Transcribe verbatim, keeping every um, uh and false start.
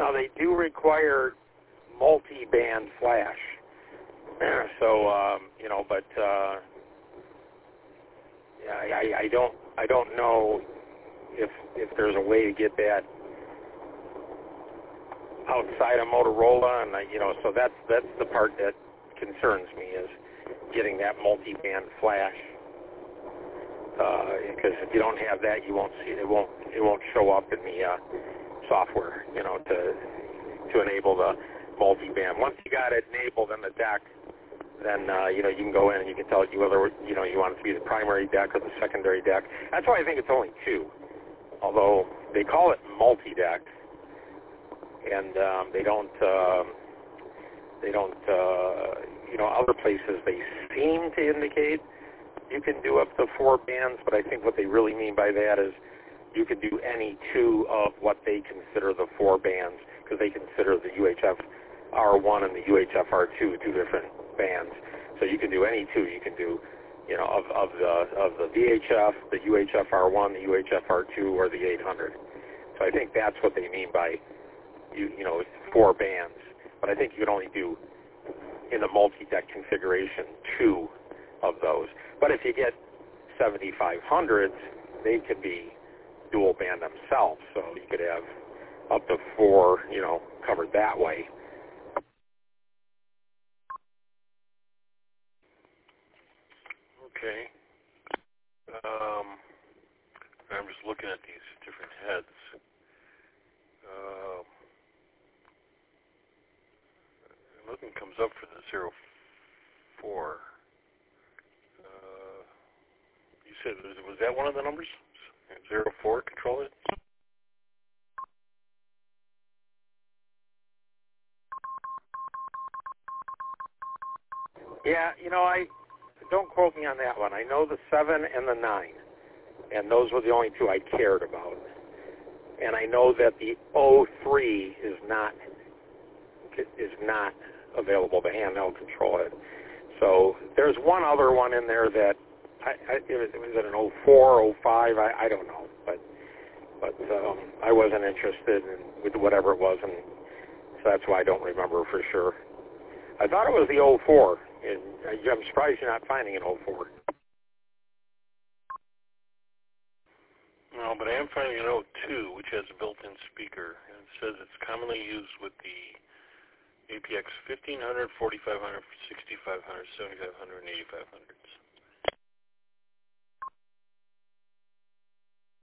Now, they do require multi-band flash. So, um, you know, but uh, yeah, I, I don't, I don't know if if there's a way to get that outside of Motorola, and I, you know, so that's that's the part that concerns me is getting that multi-band flash. Because uh, if you don't have that, you won't see it. Won't it won't show up in the uh, software, you know, to to enable the multi-band. Once you got it enabled in the deck, then uh, you know you can go in and you can tell it you whether you know you want it to be the primary deck or the secondary deck. That's why I think it's only two, although they call it multi-deck, and um, they don't um, they don't uh, you know other places they seem to indicate you can do up to four bands, but I think what they really mean by that is you can do any two of what they consider the four bands, because they consider the U H F R one and the U H F R two two different bands. So you can do any two. You can do, you know, of, of the of the V H F, the U H F R one, the U H F R two, or the eight hundred. So I think that's what they mean by you you know four bands. But I think you can only do in the multi-deck configuration two of those. But if you get seventy-five hundreds, they could be dual band themselves. So you could have up to four, you know, covered that way. Okay. Um, I'm just looking at these different heads. Uh, nothing comes up for the zero four. Uh, you said, was that one of the numbers? zero four control it? Yeah, you know, I don't quote me on that one. I know the seven and the nine, and those were the only two I cared about. And I know that the oh three is not is not available to handheld control it. So there's one other one in there that I, I it was, was it an oh four, oh five? I, I don't know, but but um, I wasn't interested in with whatever it was, and so that's why I don't remember for sure. I thought it was the oh four, and I'm surprised you're not finding an oh four. No, but I am finding an oh two, which has a built-in speaker, and it says it's commonly used with the A P X fifteen hundred, forty-five hundred, sixty-five hundred, seventy-five hundred, and eighty-five hundreds.